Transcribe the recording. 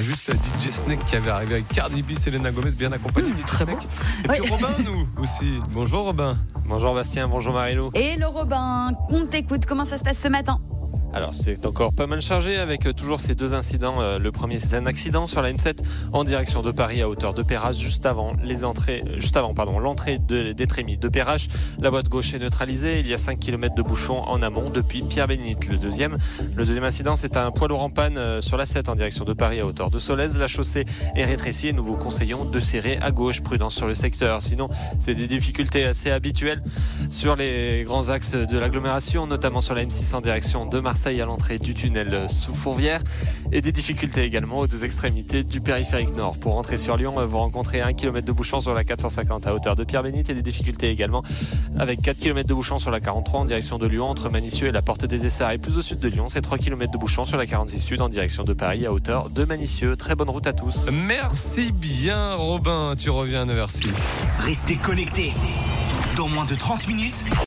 juste DJ Snake qui avait arrivé avec Cardi B, Selena Gomez, bien accompagné du Très Snake. bon. Et puis Robin, nous aussi. Bonjour Robin. Bonjour Bastien, bonjour Marilou. Et le Robin, on t'écoute, comment ça se passe ce matin ? Alors c'est encore pas mal chargé avec toujours ces deux incidents. Le premier, c'est un accident sur la M7 en direction de Paris à hauteur de Perrache juste avant l'entrée d'Étrémy de Perrache. La voie de gauche est neutralisée. Il y a 5 km de bouchons en amont depuis Pierre-Bénite. Le deuxième incident, c'est un poids lourd en panne sur la 7 en direction de Paris à hauteur de Solèze. La chaussée est rétrécie et nous vous conseillons de serrer à gauche. Prudence sur le secteur. Sinon, c'est des difficultés assez habituelles sur les grands axes de l'agglomération, notamment sur la M6 en direction de Marseille à l'entrée du tunnel sous Fourvière, et des difficultés également aux deux extrémités du périphérique nord. Pour rentrer sur Lyon, vous rencontrez 1 km de bouchon sur la 450 à hauteur de Pierre-Bénite, et des difficultés également avec 4 km de bouchon sur la 43 en direction de Lyon entre Manicieux et la Porte des Essarts, et plus au sud de Lyon, c'est 3 km de bouchon sur la 46 sud en direction de Paris à hauteur de Manicieux. Très bonne route à tous. Merci bien Robin, tu reviens à 9h06. Restez connectés. Dans moins de 30 minutes,